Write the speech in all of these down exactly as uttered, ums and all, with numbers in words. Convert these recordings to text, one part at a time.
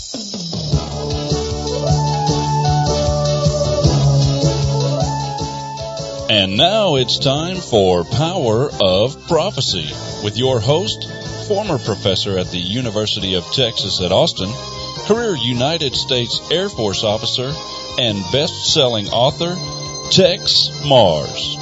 And now it's time for Power of Prophecy with your host, former professor at the University of Texas at Austin, career United States Air Force officer, and best-selling author, Tex Mars.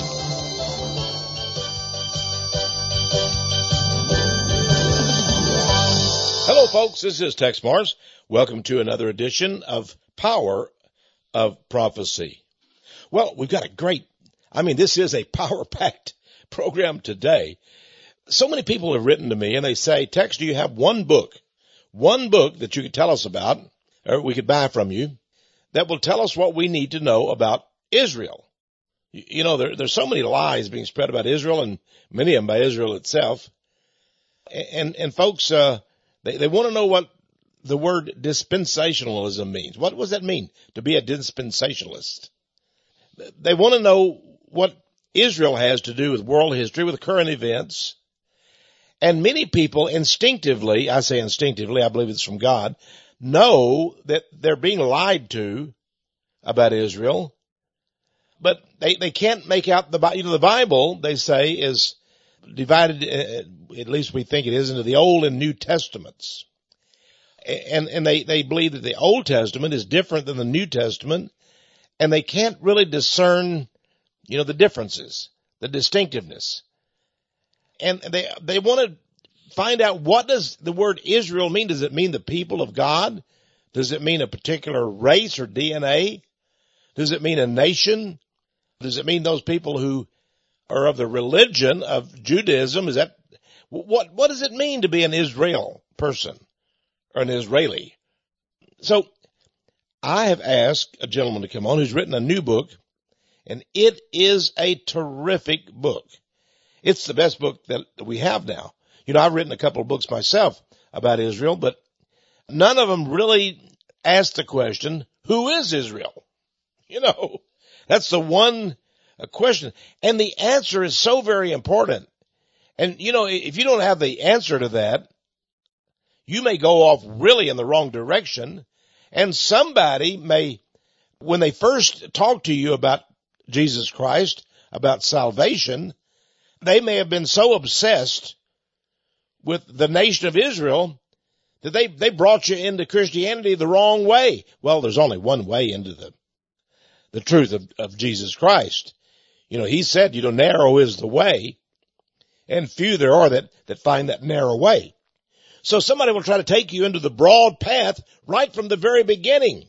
Hello, folks. This is Tex Mars. Welcome to another edition of Power of Prophecy. Well, we've got a great I mean, this is a power-packed program today. So many people have written to me and they say, Tex, do you have one book, one book that you could tell us about, or we could buy from you, that will tell us what we need to know about Israel? You know, there, there's so many lies being spread about Israel, and many of them by Israel itself. And, and folks, uh, they, they want to know what the word dispensationalism means. What does that mean, to be a dispensationalist? They want to know what Israel has to do with world history, with current events. And many people instinctively, I say instinctively, I believe it's from God, know that they're being lied to about Israel. But they, they can't make out the, you know, the Bible, they say, is divided, at least we think it is, into the Old and New Testaments. And, and they, they believe that the Old Testament is different than the New Testament. And they can't really discern, you know, the differences, the distinctiveness. And they, they want to find out, what does the word Israel mean? Does it mean the people of God? Does it mean a particular race or D N A? Does it mean a nation? Does it mean those people who are of the religion of Judaism? Is that, what, what does it mean to be an Israel person or an Israeli? So, I have asked a gentleman to come on who's written a new book, and it is a terrific book. It's the best book that we have now. You know, I've written a couple of books myself about Israel, but none of them really ask the question, who is Israel? You know, that's the one question. And the answer is so very important. And, you know, if you don't have the answer to that, you may go off really in the wrong direction. And somebody may, when they first talk to you about Jesus Christ, about salvation, they may have been so obsessed with the nation of Israel that they, they brought you into Christianity the wrong way. Well, there's only one way into the, the truth of, of Jesus Christ. You know, he said, you know, narrow is the way, and few there are that, that find that narrow way. So somebody will try to take you into the broad path right from the very beginning.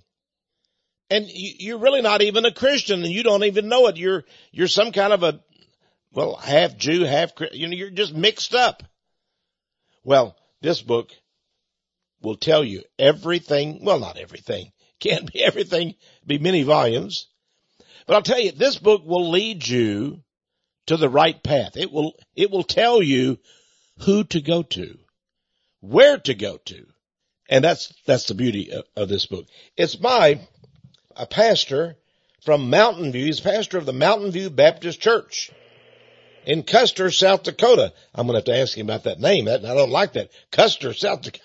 And you're really not even a Christian, and you don't even know it. You're, you're some kind of a, well, half Jew, half, you know, you're just mixed up. Well, this book will tell you everything. Well, not everything. Can't be everything. Be many volumes. But I'll tell you, this book will lead you to the right path. It will, it will tell you who to go to, where to go to. And that's, that's the beauty of, of this book. It's by a pastor from Mountain View. He's pastor of the Mountain View Baptist Church in Custer, South Dakota. I'm going to have to ask him about that name. That, I don't like that. Custer, South Dakota.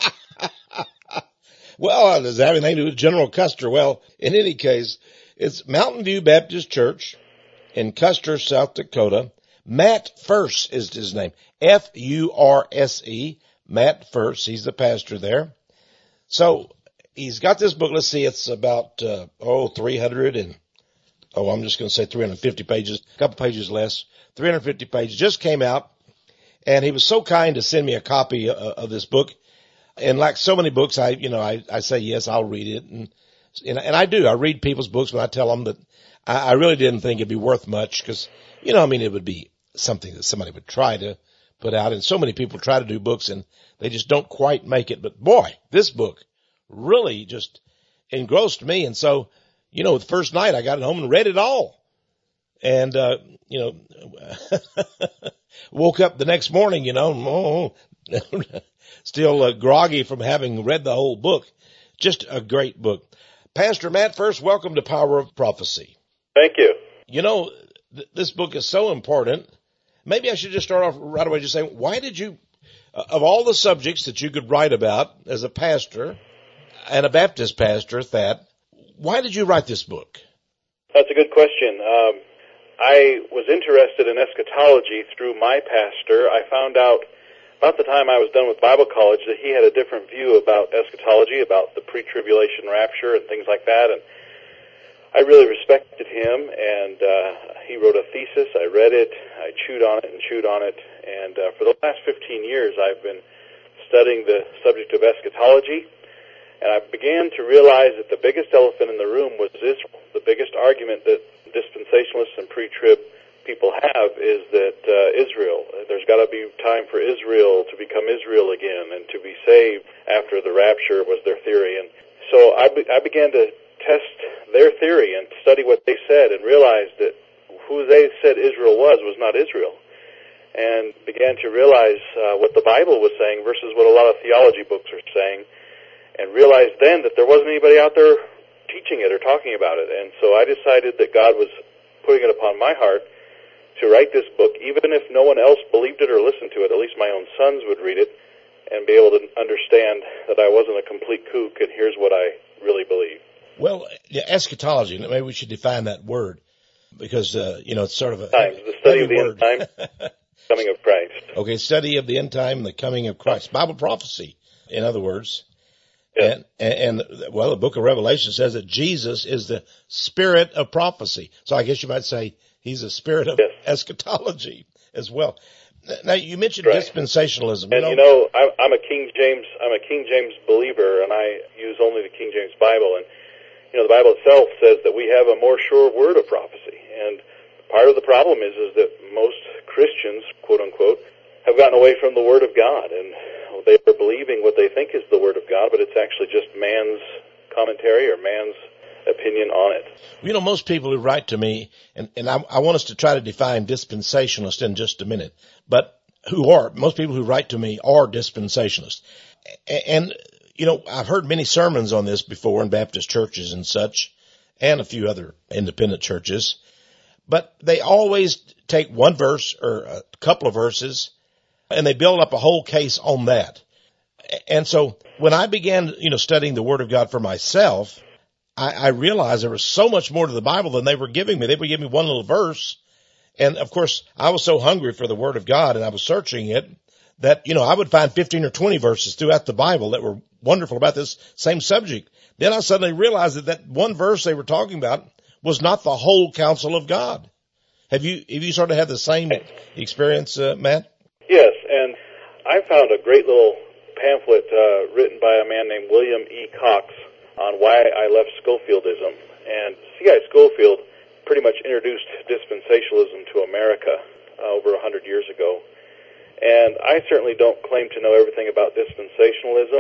Well, does that have anything to do with General Custer? Well, in any case, it's Mountain View Baptist Church in Custer, South Dakota. Matt Furse is his name. F U R S E. Matt Furse. He's the pastor there. So he's got this book. Let's see. It's about, uh, oh, three hundred and, oh, I'm just going to say three hundred fifty pages, a couple pages less, three hundred fifty pages, just came out. And he was so kind to send me a copy of, of this book. And like so many books, I, you know, I, I say, yes, I'll read it. And, and, and I do. I read people's books when I tell them that I, I really didn't think it'd be worth much because, you know, I mean, it would be something that somebody would try to put out. And so many people try to do books and they just don't quite make it. But boy, this book really just engrossed me. And so, you know, the first night I got it home and read it all. And, uh, you know, woke up the next morning, you know, still uh, groggy from having read the whole book. Just a great book. Pastor Matt, first, welcome to Power of Prophecy. Thank you. You know, th- this book is so important. Maybe I should just start off right away just saying, why did you, uh, of all the subjects that you could write about as a pastor, and a Baptist pastor at that. Why did you write this book? That's a good question. Um, I was interested in eschatology through my pastor. I found out about the time I was done with Bible college that he had a different view about eschatology, about the pre-tribulation rapture and things like that, and I really respected him, and uh, he wrote a thesis. I read it, I chewed on it and chewed on it, and uh, for the last fifteen years I've been studying the subject of eschatology, and I began to realize that the biggest elephant in the room was Israel. The biggest argument that dispensationalists and pre-trib people have is that uh, Israel, there's got to be time for Israel to become Israel again and to be saved after the rapture was their theory. And so I, be, I began to test their theory and study what they said and realized that who they said Israel was was not Israel, and began to realize uh, what the Bible was saying versus what a lot of theology books are saying, and realized then that there wasn't anybody out there teaching it or talking about it. And so I decided that God was putting it upon my heart to write this book, even if no one else believed it or listened to it. At least my own sons would read it and be able to understand that I wasn't a complete kook, and here's what I really believe. Well, yeah, eschatology, maybe we should define that word, because, uh, you know, it's sort of a Times, the study of the word. end time, coming of Christ. Okay, study of the end time and the coming of Christ. Bible prophecy, in other words. Yes. And, and, and, well, the book of Revelation says that Jesus is the spirit of prophecy. So I guess you might say he's a spirit of yes. eschatology as well. Now, you mentioned right. dispensationalism. And, you know, you know I'm, I'm a King James, I'm a King James believer, and I use only the King James Bible. And, you know, the Bible itself says that we have a more sure word of prophecy. And part of the problem is, is that most Christians, quote unquote, have gotten away from the Word of God, and they are believing what they think is the Word of God, but it's actually just man's commentary or man's opinion on it. You know, most people who write to me, and, and I, I want us to try to define dispensationalist in just a minute, but who are, most people who write to me are dispensationalists. And, you know, I've heard many sermons on this before in Baptist churches and such, and a few other independent churches, but they always take one verse or a couple of verses and they build up a whole case on that. And so when I began, you know, studying the Word of God for myself, I, I realized there was so much more to the Bible than they were giving me. They would give me one little verse. And of course, I was so hungry for the Word of God and I was searching it that, you know, I would find fifteen or twenty verses throughout the Bible that were wonderful about this same subject. Then I suddenly realized that that one verse they were talking about was not the whole counsel of God. Have you, have you sort of had the same experience, uh, Matt? Yes, and I found a great little pamphlet uh, written by a man named William E. Cox on why I left Scofieldism. And C I Scofield pretty much introduced dispensationalism to America uh, over a hundred years ago. And I certainly don't claim to know everything about dispensationalism.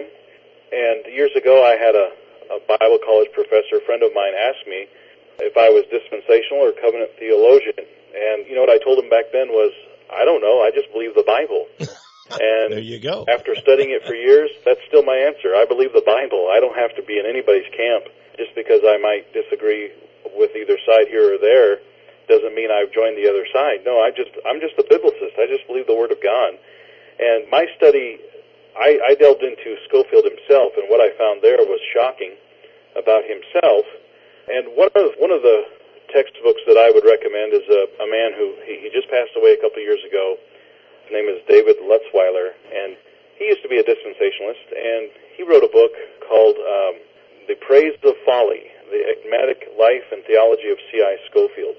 And years ago I had a, a Bible college professor, a friend of mine, ask me if I was dispensational or covenant theologian. And you know what I told him back then was, I don't know, I just believe the Bible. And there you go. After studying it for years, that's still my answer. I believe the Bible. I don't have to be in anybody's camp just because I might disagree with either side here or there. Doesn't mean I've joined the other side. No, I just, I'm just a biblicist. I just believe the Word of God. And my study, I, I delved into Scofield himself, and what I found there was shocking about himself. And one of, one of the textbooks that I would recommend is a, a man who, he, he just passed away a couple of years ago. His name is David Lutzweiler, and he used to be a dispensationalist, and he wrote a book called um, The Praise of Folly, The Enigmatic Life and Theology of C I Scofield.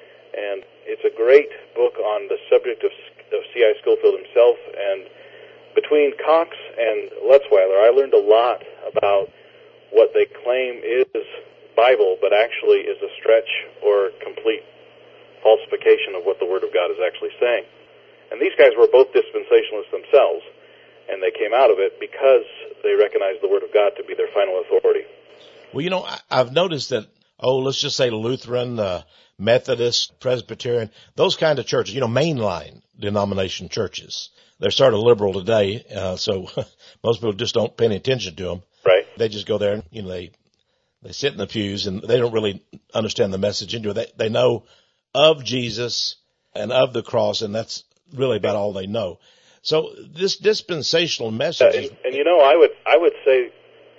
And it's a great book on the subject of, of C I Scofield himself, and between Cox and Lutzweiler, I learned a lot about what they claim is Bible, but actually is a stretch or complete falsification of what the Word of God is actually saying. And these guys were both dispensationalists themselves, and they came out of it because they recognized the Word of God to be their final authority. Well, you know, I, I've noticed that, oh, let's just say Lutheran, uh, Methodist, Presbyterian, those kind of churches, you know, mainline denomination churches. They're sort of liberal today, uh, so most people just don't pay any attention to them. Right. They just go there and, you know, they They sit in the pews and they don't really understand the message into it. They, they know of Jesus and of the cross, and that's really about all they know. So this dispensational message. Yeah, and, and you know, I would I would say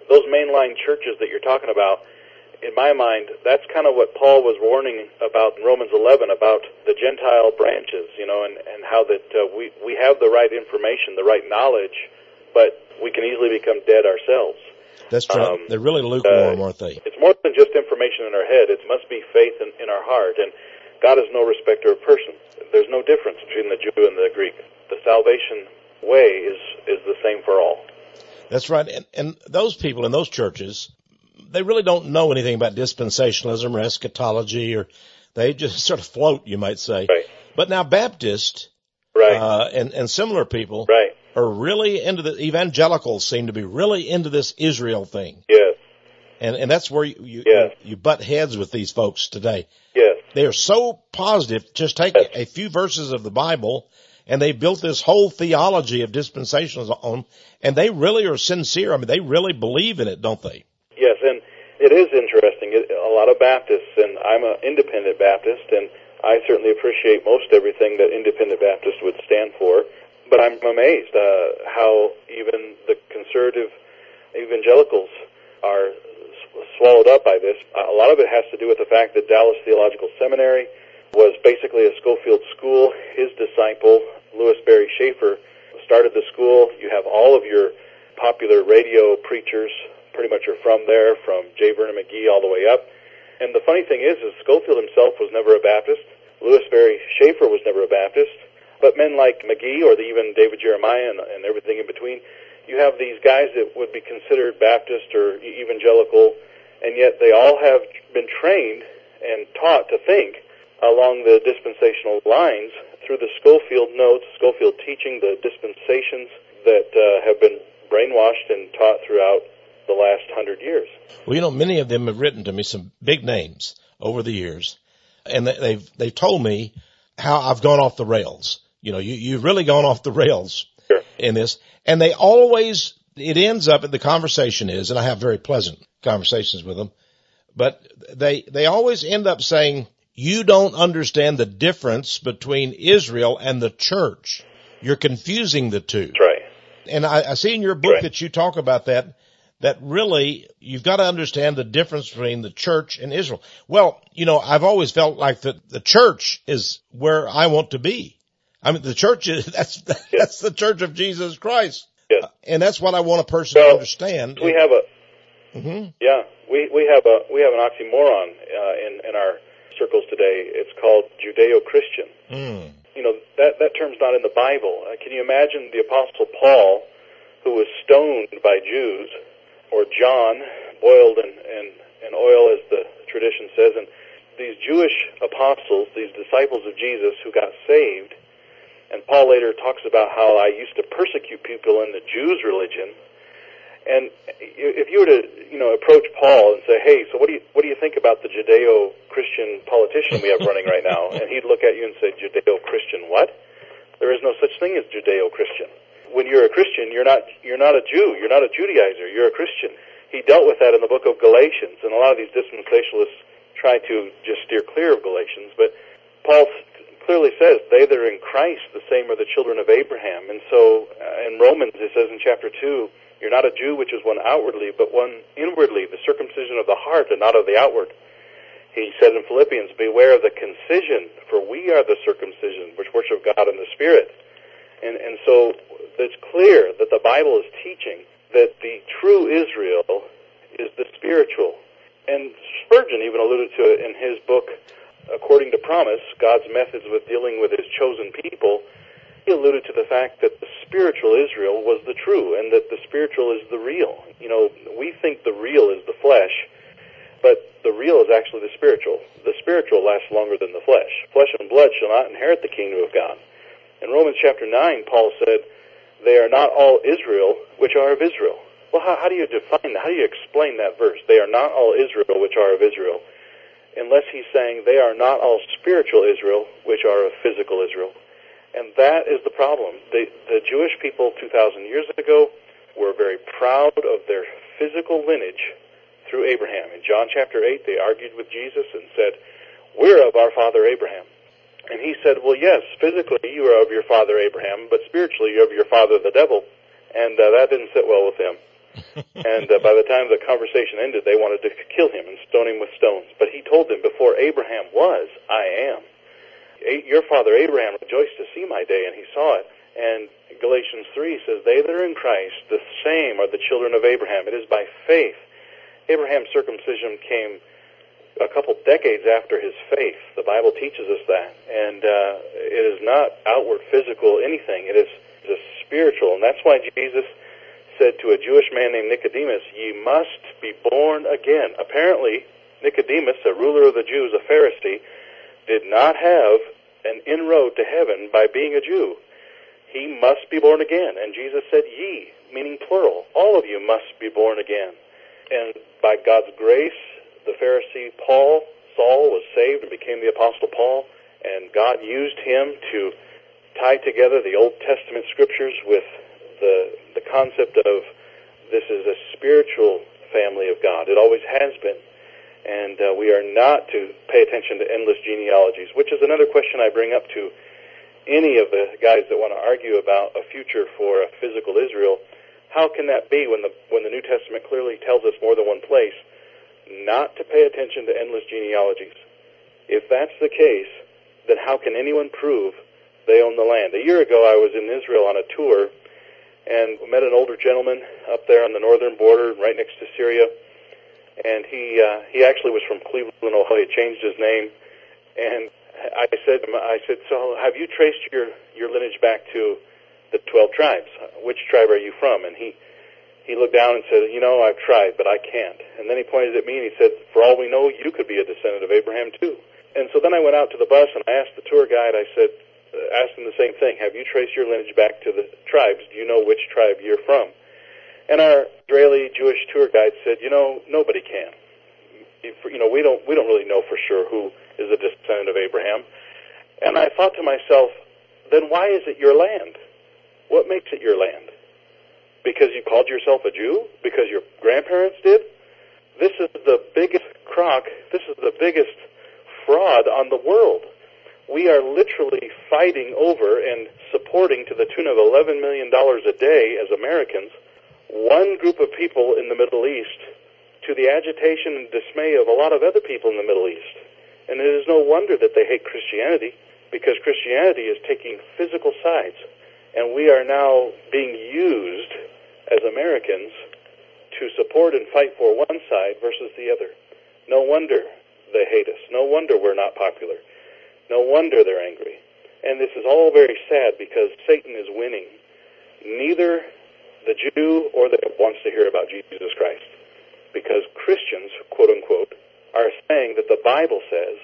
those mainline churches that you're talking about, in my mind, that's kind of what Paul was warning about in Romans eleven, about the Gentile branches, you know, and, and how that uh, we, we have the right information, the right knowledge, but we can easily become dead ourselves. That's true. Um, They're really lukewarm, uh, aren't they? It's more than just information in our head. It must be faith in, in our heart. And God is no respecter of persons. There's no difference between the Jew and the Greek. The salvation way is, is the same for all. That's right. And, and those people in those churches, they really don't know anything about dispensationalism or eschatology, or they just sort of float, you might say. Right. But now Baptists right. uh, and, and similar people right. are really into the, evangelicals seem to be really into this Israel thing. Yes. And, and that's where you, you, yes. you, you butt heads with these folks today. Yes. They are so positive. Just take yes. a, a few verses of the Bible, and they built this whole theology of dispensationalism on, and they really are sincere. I mean, they really believe in it, don't they? Yes, and it is interesting. It, a lot of Baptists, and I'm an independent Baptist, and I certainly appreciate most everything that independent Baptists would stand for, but I'm amazed uh, how even the conservative evangelicals are swallowed up by this. A lot of it has to do with the fact that Dallas Theological Seminary was basically a Schofield school. His disciple, Louis Barry Schaeffer, started the school. You have all of your popular radio preachers pretty much are from there, from J. Vernon McGee all the way up. And the funny thing is, is Schofield himself was never a Baptist. Louis Barry Schaeffer was never a Baptist. But men like McGee, or the, even David Jeremiah and, and everything in between, you have these guys that would be considered Baptist or evangelical, and yet they all have been trained and taught to think along the dispensational lines through the Schofield notes, Schofield teaching, the dispensations that uh, have been brainwashed and taught throughout the last hundred years. Well, you know, many of them have written to me, some big names over the years, and they, they've they've told me how I've gone off the rails. You know, you, you've really gone off the rails sure. in this. And they always, it ends up, the conversation is, and I have very pleasant conversations with them, but they, they always end up saying, you don't understand the difference between Israel and the church. You're confusing the two. That's right. And I, I see in your book right. that you talk about that, that really you've got to understand the difference between the church and Israel. Well, you know, I've always felt like the, the church is where I want to be. I mean, the church is, that's, that's yes. the church of Jesus Christ. Yes. And that's what I want a person well, to understand. We have a, mm-hmm. yeah, we, we have a, we have an oxymoron, uh, in, in our circles today. It's called Judeo-Christian. Mm. You know, that, that term's not in the Bible. Uh, can you imagine the Apostle Paul, who was stoned by Jews, or John, boiled in, in, in oil, as the tradition says, and these Jewish apostles, these disciples of Jesus who got saved. And Paul later talks about how I used to persecute people in the Jews' religion. And if you were to, you know, approach Paul and say, hey, so what do you, what do you think about the Judeo-Christian politician we have running right now? And he'd look at you and say, Judeo-Christian what? There is no such thing as Judeo-Christian. When you're a Christian, you're not, you're not a Jew. You're not a Judaizer. You're a Christian. He dealt with that in the book of Galatians. And a lot of these dispensationalists try to just steer clear of Galatians. But Paul clearly says, they that are in Christ, the same are the children of Abraham. And so uh, in Romans, it says in chapter two, you're not a Jew, which is one outwardly, but one inwardly, the circumcision of the heart and not of the outward. He said in Philippians, beware of the concision, for we are the circumcision, which worship God in the Spirit. And, and so it's clear that the Bible is teaching that the true Israel is the spiritual. And Spurgeon even alluded to it in his book, According to Promise, God's Methods with Dealing with His Chosen People. He alluded to the fact that the spiritual Israel was the true, and that the spiritual is the real. You know, we think the real is the flesh, but the real is actually the spiritual. The spiritual lasts longer than the flesh. Flesh and blood shall not inherit the kingdom of God. In Romans chapter nine, Paul said, they are not all Israel which are of Israel. Well, how, how do you define that? How do you explain that verse? They are not all Israel which are of Israel. Unless he's saying they are not all spiritual Israel, which are of physical Israel. And that is the problem. The, the Jewish people two thousand years ago were very proud of their physical lineage through Abraham. In John chapter eight, they argued with Jesus and said, we're of our father Abraham. And he said, well, yes, physically you are of your father Abraham, but spiritually you're of your father the devil. And uh, that didn't sit well with him. And uh, by the time the conversation ended, they wanted to kill him and stone him with stones. But he told them, before Abraham was, I am. A- your father Abraham rejoiced to see my day, and he saw it. And Galatians three says, they that are in Christ, the same are the children of Abraham. It is by faith. Abraham's circumcision came a couple decades after his faith. The Bible teaches us that. And uh, it is not outward physical anything. It is just spiritual. And that's why Jesus said to a Jewish man named Nicodemus, ye must be born again. Apparently, Nicodemus, a ruler of the Jews, a Pharisee, did not have an inroad to heaven by being a Jew. He must be born again. And Jesus said, ye, meaning plural. All of you must be born again. And by God's grace, the Pharisee Paul, Saul, was saved and became the Apostle Paul, and God used him to tie together the Old Testament scriptures with the the concept of this is a spiritual family of God. It always has been. And uh, we are not to pay attention to endless genealogies, which is another question I bring up to any of the guys that want to argue about a future for a physical Israel. How can that be when the when the New Testament clearly tells us more than one place not to pay attention to endless genealogies? If that's the case, then how can anyone prove they own the land? A year ago, I was in Israel on a tour and met an older gentleman up there on the northern border, right next to Syria. And he uh, he actually was from Cleveland, Ohio. He changed his name. And I said, I said, so have you traced your, your lineage back to the twelve tribes? Which tribe are you from? And he He looked down and said, you know, I've tried, but I can't. And then he pointed at me and he said, for all we know, you could be a descendant of Abraham too. And so then I went out to the bus and I asked the tour guide, I said, uh, asked him the same thing. Have you traced your lineage back to the tribes? Do you know which tribe you're from? And our Israeli Jewish tour guide said, you know, nobody can. You know, we don't, we don't really know for sure who is a descendant of Abraham. And I thought to myself, then why is it your land? What makes it your land? Because you called yourself a Jew? Because your grandparents did? This is the biggest crock, this is the biggest fraud on the world. We are literally fighting over and supporting to the tune of eleven million dollars a day as Americans one group of people in the Middle East to the agitation and dismay of a lot of other people in the Middle East. And it is no wonder that they hate Christianity, because Christianity is taking physical sides. And we are now being used as Americans to support and fight for one side versus the other. No wonder they hate us. No wonder we're not popular. No wonder they're angry. And this is all very sad because Satan is winning. Neither the Jew or the wants to hear about Jesus Christ. Because Christians, quote unquote, are saying that the Bible says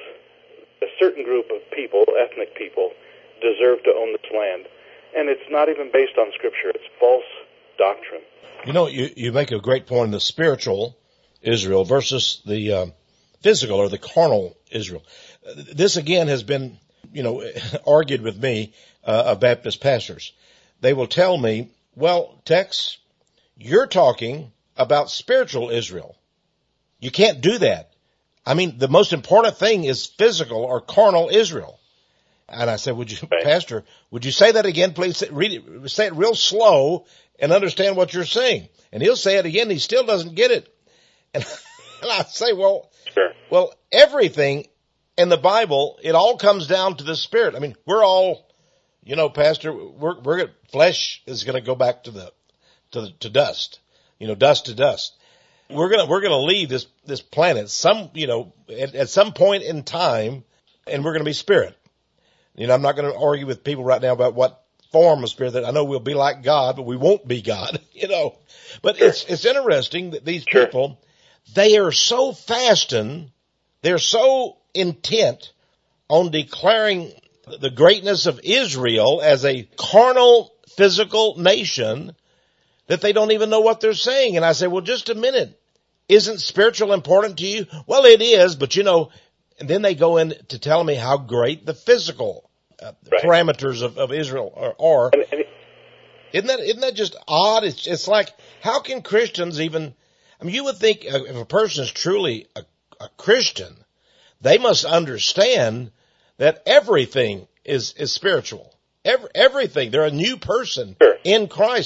a certain group of people, ethnic people, deserve to own this land. And it's not even based on Scripture. It's false doctrine. You know, you, you make a great point in the spiritual Israel versus the uh, physical or the carnal Israel. This, again, has been, you know, argued with me uh, of Baptist pastors. They will tell me, well, Tex, you're talking about spiritual Israel. You can't do that. I mean, the most important thing is physical or carnal Israel. And I said, would you, right. Pastor, would you say that again, please? Read it, say it real slow and understand what you're saying. And he'll say it again. He still doesn't get it. And, and I say, well, sure. well, everything in the Bible, it all comes down to the Spirit. I mean, we're all, you know, Pastor, we're, we're, flesh is going to go back to the, to the, to dust, you know, dust to dust. We're going to, we're going to leave this, this planet some, you know, at, at some point in time, and we're going to be spirit. You know, I'm not going to argue with people right now about what form of spirit that I know we'll be like God, but we won't be God, you know. But sure. it's, it's interesting that these sure. people, they are so fastened, they're so intent on declaring the greatness of Israel as a carnal, physical nation that they don't even know what they're saying. And I say, well, just a minute. Isn't spiritual important to you? Well, it is, but you know, and then they go in to tell me how great the physical uh, right. parameters of, of Israel are. are. And, and, isn't that, isn't that just odd? It's, it's like, how can Christians even, I mean, you would think if a person is truly a, a Christian, they must understand that everything is, is spiritual. Every, everything. They're a new person sure. in Christ.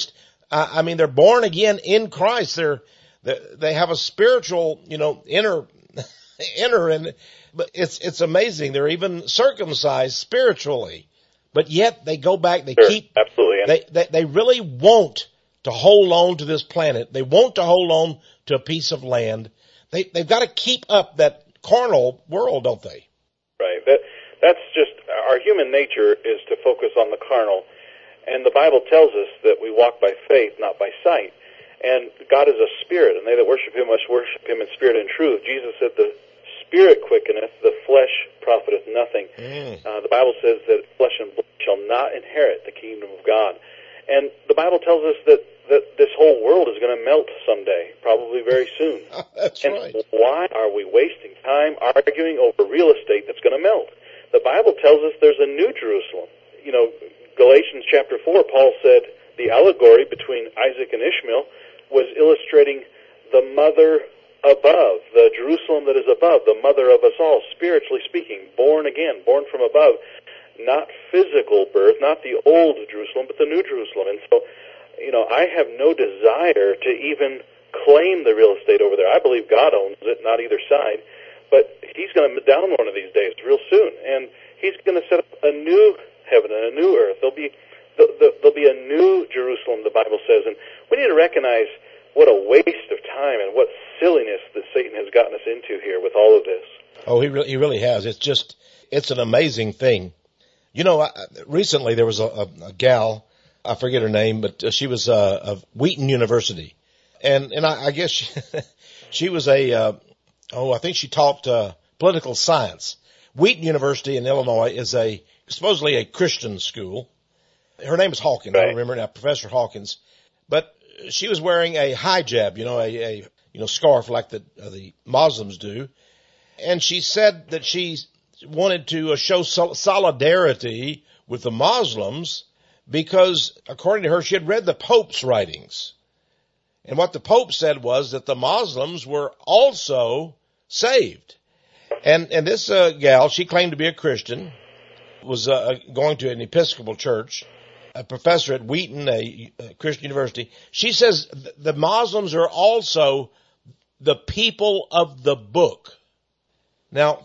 I, I mean, they're born again in Christ. They're, they they have a spiritual, you know, inner, inner, and but it's it's amazing. They're even circumcised spiritually, but yet they go back. They Sure, keep absolutely. And They, they they really want to hold on to this planet. They want to hold on to a piece of land. They they've got to keep up that carnal world, don't they? Right. That that's just our human nature is to focus on the carnal, and the Bible tells us that we walk by faith, not by sight. And God is a spirit, and they that worship Him must worship Him in spirit and truth. Jesus said, "The Spirit quickeneth, the flesh profiteth nothing." Mm. Uh, the Bible says that flesh and blood shall not inherit the kingdom of God. And the Bible tells us that, that this whole world is going to melt someday, probably very soon. That's and right. why are we wasting time arguing over real estate that's going to melt? The Bible tells us there's a new Jerusalem. You know, Galatians chapter four, Paul said the allegory between Isaac and Ishmael was illustrating the mother above, the Jerusalem that is above, the mother of us all, spiritually speaking, born again, born from above. Not physical birth, not the old Jerusalem, but the new Jerusalem. And so, you know, I have no desire to even claim the real estate over there. I believe God owns it, not either side. But He's going to down one of these days real soon. And He's going to set up a new heaven and a new earth. There'll be, there'll be a new Jerusalem, the Bible says. And we need to recognize what a waste of time and what silliness that Satan has gotten us into here with all of this. Oh, he really, he really has. It's just, it's an amazing thing. You know, I, recently there was a, a, a gal, I forget her name, but uh, she was uh, of Wheaton University. And, and I, I guess she, she was a, uh, oh, I think she taught uh, political science. Wheaton University in Illinois is a, supposedly a Christian school. Her name is Hawkins. Right. I don't remember now, Professor Hawkins. But she was wearing a hijab, you know, a, a you know, scarf like the, uh, the Muslims do. And she said that she wanted to uh, show sol- solidarity with the Muslims because, according to her, she had read the Pope's writings. And what the Pope said was that the Muslims were also saved. And, and this uh, gal, she claimed to be a Christian, was uh, going to an Episcopal church, a professor at Wheaton, a, a Christian university. She says th- the Muslims are also the people of the book. Now,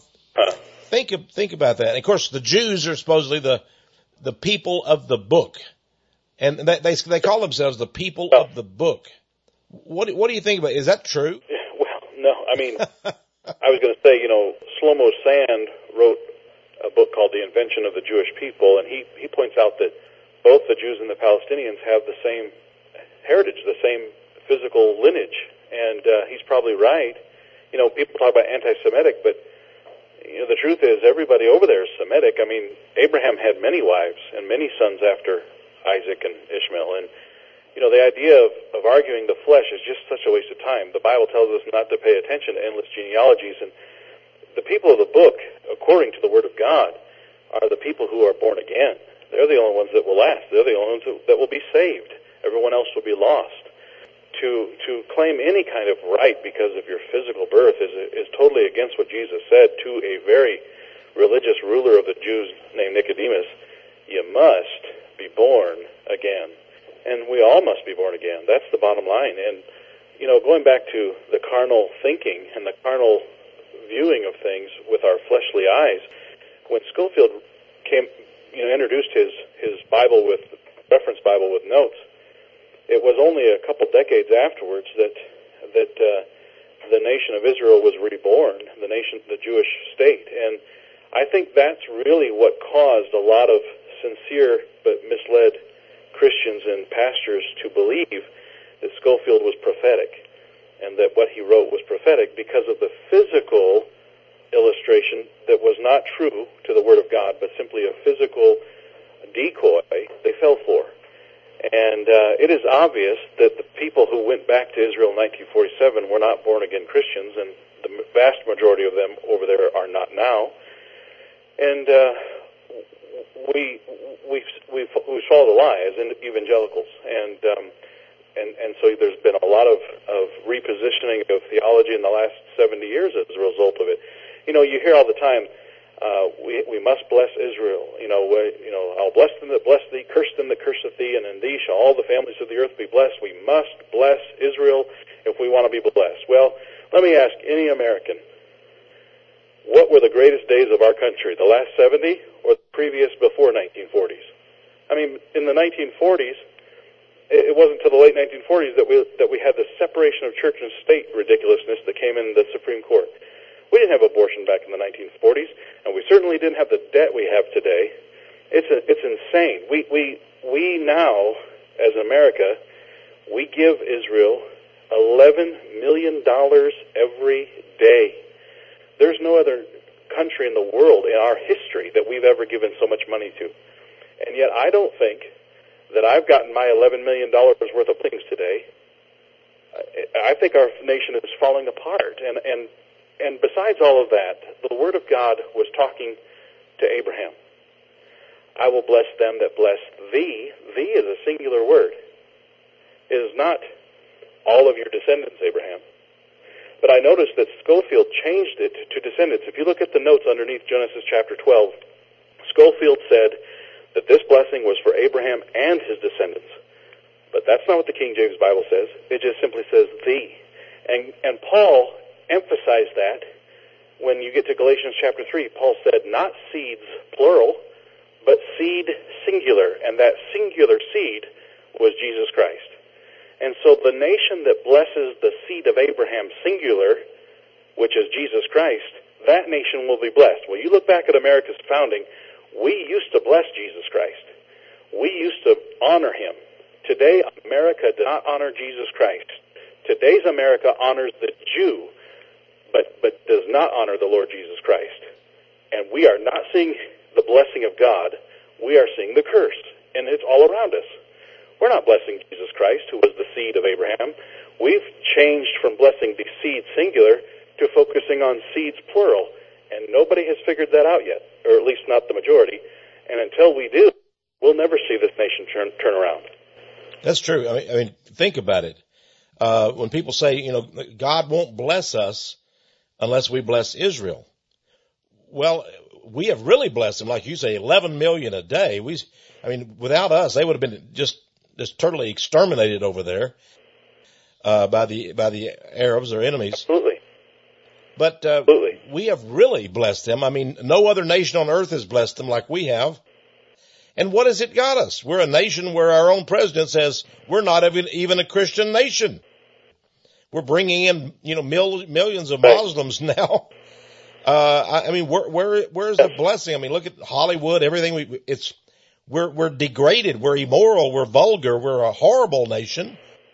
think of, think about that. And of course, the Jews are supposedly the the people of the book, and they they, they call themselves the people of the book. What what do you think about it? Is that true? Well, no. I mean, I was going to say, you know, Shlomo Sand wrote a book called The Invention of the Jewish People, and he he points out that both the Jews and the Palestinians have the same heritage, the same physical lineage, and uh, he's probably right. You know, people talk about anti-Semitic, but you know, the truth is everybody over there is Semitic. I mean, Abraham had many wives and many sons after Isaac and Ishmael. And, you know, the idea of, of arguing the flesh is just such a waste of time. The Bible tells us not to pay attention to endless genealogies. And the people of the book, according to the Word of God, are the people who are born again. They're the only ones that will last. They're the only ones who, that will be saved. Everyone else will be lost. To to claim any kind of right because of your physical birth is is totally against what Jesus said to a very religious ruler of the Jews named Nicodemus. You must be born again. And we all must be born again. That's the bottom line. And, you know, going back to the carnal thinking and the carnal viewing of things with our fleshly eyes, when Schofield came, you know, introduced his, his Bible with, reference Bible with notes, it was only a couple decades afterwards that that uh, the nation of Israel was reborn, the nation, the Jewish state, and I think that's really what caused a lot of sincere but misled Christians and pastors to believe that Schofield was prophetic, and that what he wrote was prophetic because of the physical illustration that was not true to the Word of God, but simply a physical decoy they fell for. And uh, it is obvious that the people who went back to Israel in nineteen forty-seven were not born-again Christians, and the vast majority of them over there are not now. And uh, we we we we follow the lie as evangelicals, and um, and and so there's been a lot of of repositioning of theology in the last seventy years as a result of it. You know, you hear all the time, Uh, we we must bless Israel. You know, we, you know, I'll bless them that bless thee, curse them that curseth thee, and in thee shall all the families of the earth be blessed. We must bless Israel if we want to be blessed. Well, let me ask any American, what were the greatest days of our country, the last seventy or the previous before nineteen forties? I mean, in the nineteen forties, it wasn't until the late nineteen forties that we that we had the separation of church and state ridiculousness that came in the Supreme Court. We didn't have abortion back in the nineteen forties, and we certainly didn't have the debt we have today. It's a, it's insane. We we we now, as America, we give Israel eleven million dollars every day. There's no other country in the world in our history that we've ever given so much money to. And yet I don't think that I've gotten my eleven million dollars worth of things today. I think our nation is falling apart. And, and, and besides all of that, the Word of God was talking to Abraham. I will bless them that bless thee. Thee is a singular word. It is not all of your descendants, Abraham. But I noticed that Schofield changed it to descendants. If you look at the notes underneath Genesis chapter twelve, Schofield said that this blessing was for Abraham and his descendants. But that's not what the King James Bible says. It just simply says thee. And, and Paul emphasized that when you get to Galatians chapter three. Paul said not seeds, plural, but seed, singular. And that singular seed was Jesus Christ. And so the nation that blesses the seed of Abraham, singular, which is Jesus Christ, that nation will be blessed. Well, you look back at America's founding, we used to bless Jesus Christ. We used to honor him. Today, America does not honor Jesus Christ. Today's America honors the Jew, but, but does not honor the Lord Jesus Christ. And we are not seeing the blessing of God. We are seeing the curse, and it's all around us. We're not blessing Jesus Christ, who was the seed of Abraham. We've changed from blessing the seed singular to focusing on seeds plural, and nobody has figured that out yet, or at least not the majority. And until we do, we'll never see this nation turn, turn around. That's true. I mean, I mean think about it. Uh, when people say, you know, God won't bless us unless we bless Israel. Well, we have really blessed them, like you say, eleven million a day. We, I mean, without us, they would have been just just totally exterminated over there uh, by the by the Arabs, their enemies. Absolutely. But uh, Absolutely. we have really blessed them. I mean, no other nation on earth has blessed them like we have. And what has it got us? We're a nation where our own president says we're not even, even a Christian nation. We're bringing in, you know, mil, millions of Muslims now. Uh, I, I mean, where, where, where's the blessing? I mean, look at Hollywood, everything. We, it's, we're, we're degraded. We're immoral. We're vulgar. We're a horrible nation.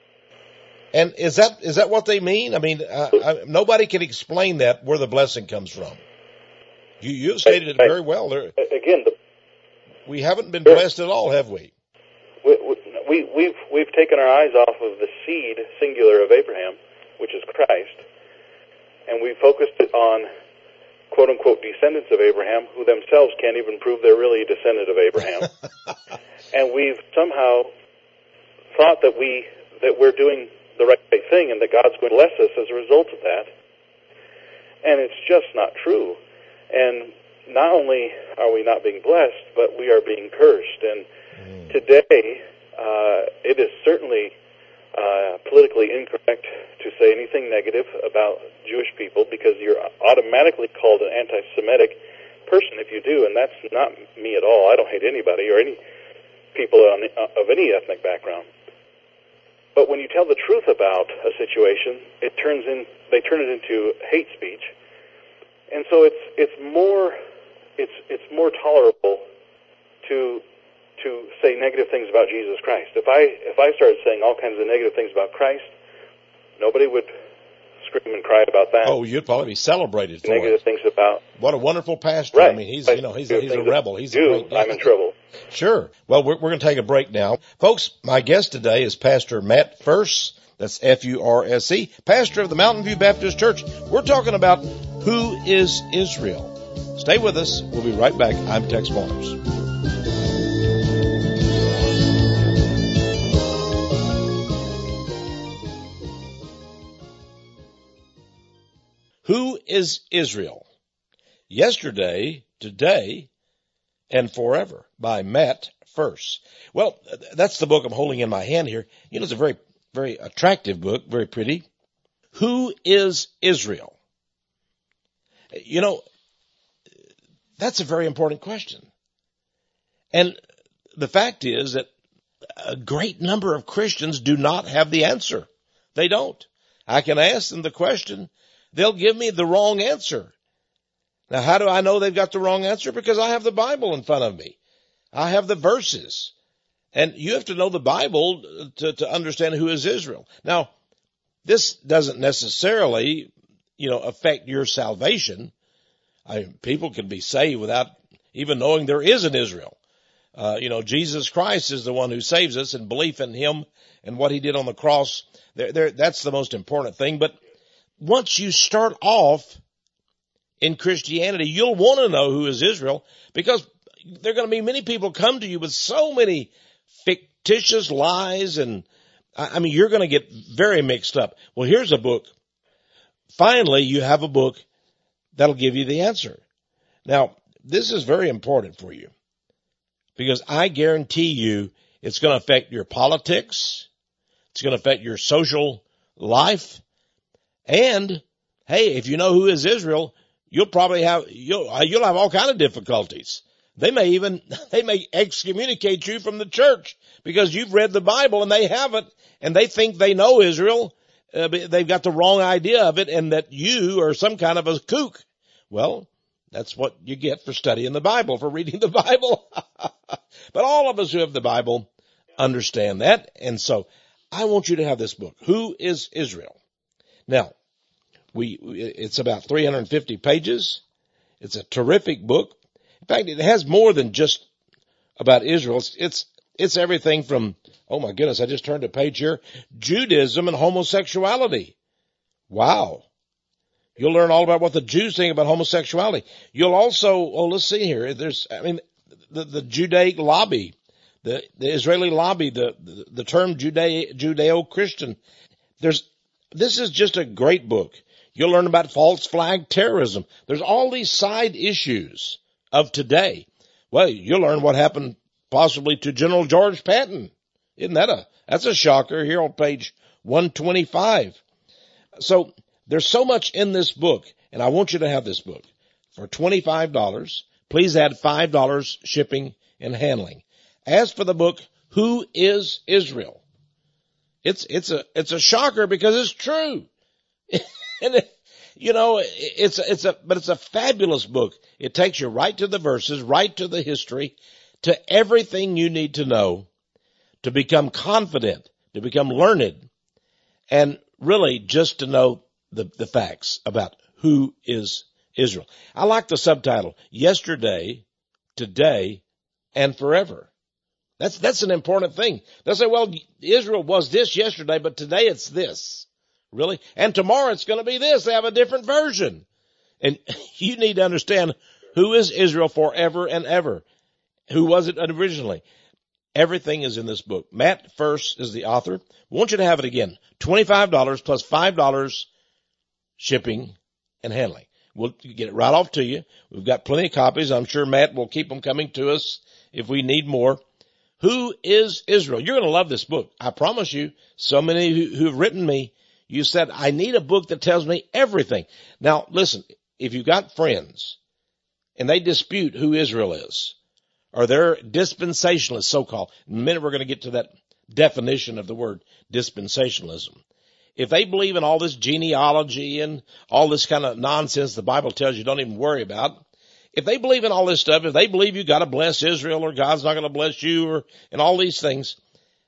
And is that, is that what they mean? I mean, uh, I, nobody can explain that, where the blessing comes from. You, you stated it very well. There, Again, the, we haven't been blessed at all, have we? we, we, we've, we've taken our eyes off of the seed, singular, of Abraham, which is Christ, and we focused it on quote-unquote descendants of Abraham, who themselves can't even prove they're really a descendant of Abraham. And we've somehow thought that, we, that we're doing the right thing and that God's going to bless us as a result of that. And it's just not true. And not only are we not being blessed, but we are being cursed. And mm. today, uh, it is certainly uh, politically incorrect to say anything negative about Jewish people, because you're automatically called an anti-Semitic person if you do, and that's not me at all. I don't hate anybody or any people on, uh, of any ethnic background. But when you tell the truth about a situation, it turns in, they turn it into hate speech. And so it's it's more it's it's more tolerable to to say negative things about Jesus Christ. If I if I started saying all kinds of negative things about Christ, nobody would scream and cry about that. Oh, you'd probably be celebrated for negative it. things about what a wonderful pastor. Right. I mean, he's you know he's he's a rebel. He's do, a great guy. I'm in trouble. Sure. Well, we're we're going to take a break now, folks. My guest today is Pastor Matt Furse. That's F U R S E, pastor of the Mountain View Baptist Church. We're talking about who is Israel. Stay with us. We'll be right back. I'm Tex Mars. Who is Israel? Yesterday, Today and Forever by Matt First. Well, that's the book I'm holding in my hand here. You know, it's a very, very attractive book, very pretty. Who is Israel? You know, that's a very important question. And the fact is that a great number of Christians do not have the answer. They don't. I can ask them the question. They'll give me the wrong answer. Now, how do I know they've got the wrong answer? Because I have the Bible in front of me. I have the verses. And you have to know the Bible to, to understand who is Israel. Now, this doesn't necessarily, you know, affect your salvation. I, people can be saved without even knowing there is an Israel. Uh, you know, Jesus Christ is the one who saves us, and belief in him and what he did on the cross, there, there, that's the most important thing. But once you start off in Christianity, you'll want to know who is Israel, because there are going to be many people come to you with so many fictitious lies, and I mean, you're going to get very mixed up. Well, here's a book. Finally, you have a book that'll give you the answer. Now, this is very important for you, because I guarantee you it's going to affect your politics. It's going to affect your social life. And, hey, if you know who is Israel, you'll probably have, you'll, you'll have all kind of difficulties. They may even, they may excommunicate you from the church because you've read the Bible and they haven't, and they think they know Israel. Uh, they've got the wrong idea of it, and that you are some kind of a kook. Well, that's what you get for studying the Bible, for reading the Bible. But all of us who have the Bible understand that. And so I want you to have this book. Who is Israel? Now, we, it's about three hundred fifty pages. It's a terrific book. In fact, it has more than just about Israel. It's, it's, it's everything from, oh my goodness, I just turned a page here, Judaism and homosexuality. Wow. You'll learn all about what the Jews think about homosexuality. You'll also, oh, let's see here. There's, I mean, the, the Judaic lobby, the, the Israeli lobby, the, the, the term Judeo, Judeo-Christian. There's, this is just a great book. You'll learn about false flag terrorism. There's all these side issues of today. Well, you'll learn what happened possibly to General George Patton. Isn't that a, that's a shocker here on page one twenty-five. So there's so much in this book, and I want you to have this book for twenty-five dollars. Please add five dollars shipping and handling. As for the book, Who is Israel? It's, it's a, it's a shocker because it's true. And it, you know, it's, it's a, but it's a fabulous book. It takes you right to the verses, right to the history, to everything you need to know to become confident, to become learned, and really just to know the, the facts about who is Israel. I like the subtitle, Yesterday, Today, and Forever. That's, that's an important thing. They'll say, well, Israel was this yesterday, but today it's this. Really? And tomorrow it's going to be this. They have a different version. And you need to understand who is Israel forever and ever. Who was it originally? Everything is in this book. Matt First is the author. I want you to have it again. twenty-five dollars plus five dollars shipping and handling. We'll get it right off to you. We've got plenty of copies. I'm sure Matt will keep them coming to us if we need more. Who is Israel? You're going to love this book. I promise you. So many who, who've written me, you said, I need a book that tells me everything. Now, listen, if you've got friends and they dispute who Israel is, or they're dispensationalists, so-called, in a minute we're going to get to that definition of the word dispensationalism. If they believe in all this genealogy and all this kind of nonsense the Bible tells you don't even worry about, if they believe in all this stuff, if they believe you got to bless Israel or God's not going to bless you or and all these things,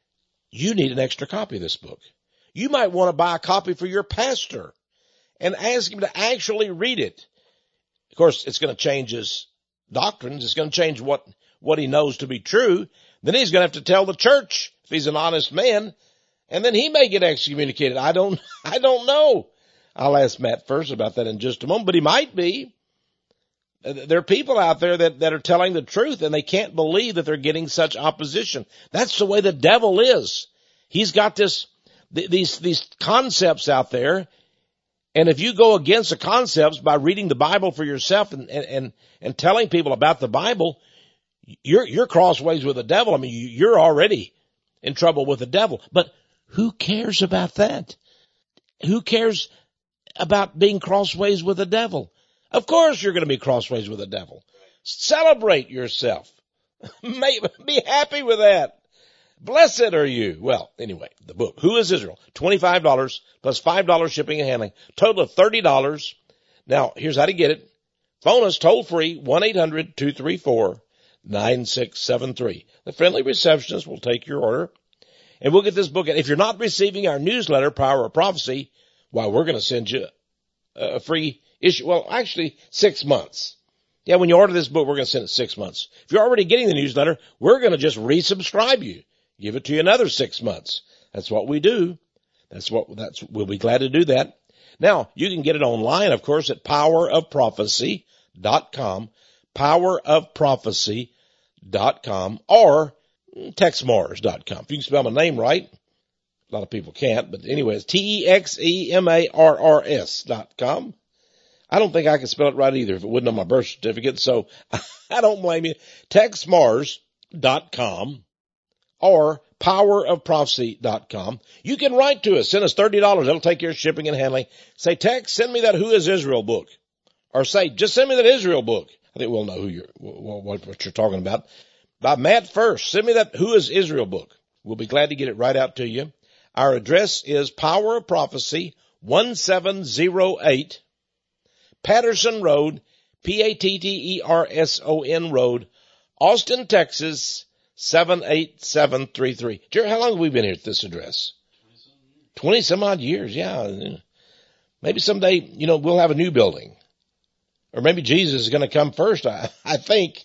you need an extra copy of this book. You might want to buy a copy for your pastor and ask him to actually read it. Of course, it's going to change his doctrines. It's going to change what, what he knows to be true. Then he's going to have to tell the church if he's an honest man, and then he may get excommunicated. I don't, I don't know. I'll ask Matt First about that in just a moment, but he might be. There are people out there that, that are telling the truth, and they can't believe that they're getting such opposition. That's the way the devil is. He's got this, th- these, these concepts out there, And if you go against the concepts by reading the Bible for yourself and, and, and, and telling people about the Bible, you're, you're crossways with the devil. I mean, you're already in trouble with the devil. But who cares about that? Who cares about being crossways with the devil? Of course you're going to be crossways with the devil. Celebrate yourself. Be happy with that. Blessed are you. Well, anyway, the book, Who is Israel? twenty-five dollars plus five dollars shipping and handling. Total of thirty dollars. Now, here's how to get it. Phone us toll free, one eight hundred two three four nine six seven three. The friendly receptionist will take your order, and we'll get this book. If you're not receiving our newsletter, Power of Prophecy, well, we're going to send you a free issue. Well, actually, six months. Yeah, when you order this book, we're going to send it six months. If you're already getting the newsletter, we're going to just resubscribe you. Give it to you another six months. That's what we do. That's what, that's, we'll be glad to do that. Now, you can get it online, of course, at power of prophecy dot com, power of prophecy dot com, or tex mars dot com. If you can spell my name right. A lot of people can't, but anyways, T E X E M A R R S dot com. I don't think I could spell it right either if it wasn't on my birth certificate, so I don't blame you. tex mars dot com. Or power of prophecy dot com. You can write to us. Send us thirty dollars. That'll take care of shipping and handling. Say, Tex, send me that Who is Israel book. Or say, just send me that Israel book. I think we'll know who you're, what, what you're talking about. By Matt First. Send me that Who is Israel book. We'll be glad to get it right out to you. Our address is Power of Prophecy, one seven zero eight, Patterson Road, P A T T E R S O N Road, Austin, Texas, seven eight seven three three. Jerry, how long have we been here at this address? Twenty some odd years, yeah. Maybe someday, you know, we'll have a new building. Or maybe Jesus is going to come first, I, I think.